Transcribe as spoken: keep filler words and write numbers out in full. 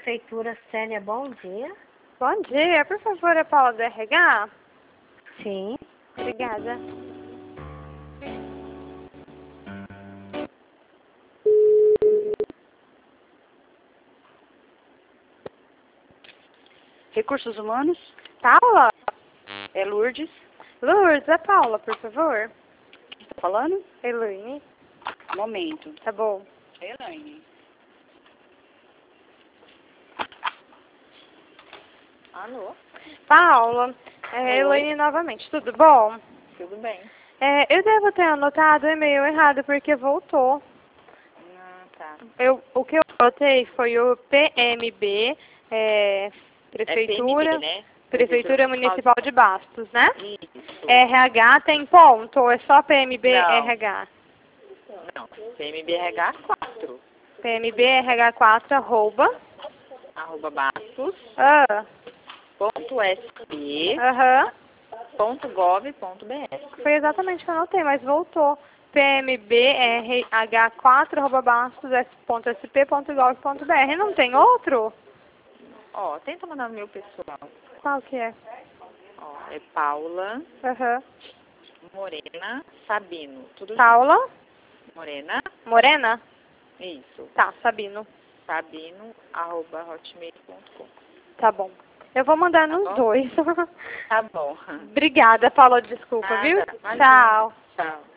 Prefeitura, Célia, bom dia. Bom dia, por favor, é Paula do R H? Sim. Obrigada. Recursos Humanos, Paula? é Lourdes. Lourdes, é Paula, por favor. Quem está falando? Elaine. Momento. Tá bom. Elaine. Alô? Paula, é Elaine novamente, tudo bom? Tudo bem. É, eu devo ter anotado o e-mail errado porque voltou. Ah, tá. Eu, o que eu anotei foi o P M B, é, Prefeitura, É P M B, né? Prefeitura Municipal de Bastos, né? Isso. R H tem ponto ou é só P M B Não. R H? Não, P M B R H quatro, P M B R H quatro, arroba. arroba bastos, Ah, ponto sp, aham. ponto gov, ponto br. Foi exatamente o que eu anotei, mas voltou. P M B R H quatro, arroba bastos, ponto s p ponto gov ponto b r. Não tem outro? Ó, tenta mandar no meu pessoal. Qual que é? Ó, é Paula Aham. Morena Sabino. Tudo Paula? junto. Morena, Morena? isso. Tá, Sabino. Sabino, arroba hotmail ponto com. Tá bom. Eu vou mandar Tá nos bom? dois. Tá bom. Obrigada, Paula. Desculpa, Nada, viu? imagina. Tchau. Tchau.